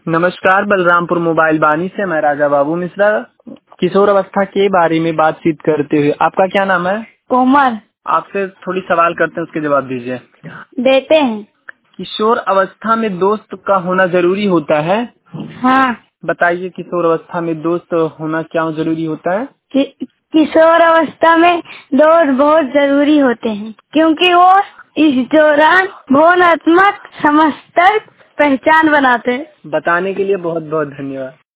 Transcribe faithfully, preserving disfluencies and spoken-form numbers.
नमस्कार, बलरामपुर मोबाइल बानी से मैं राजा बाबू मिश्रा किशोर अवस्था के बारे में बातचीत करते हुए। आपका क्या नाम है? कोमल। आपसे थोड़ी सवाल करते हैं, उसके जवाब दीजिए। देते हैं। किशोर अवस्था में दोस्त का होना जरूरी होता है? हाँ। बताइए, किशोर अवस्था में दोस्त होना क्या जरूरी होता है? कि, किशोर अवस्था में दोस्त बहुत जरूरी होते हैं, क्योंकि वो इस दौरान भावनात्मक समस्तर पहचान बनाते हैं। बताने के लिए बहुत बहुत धन्यवाद।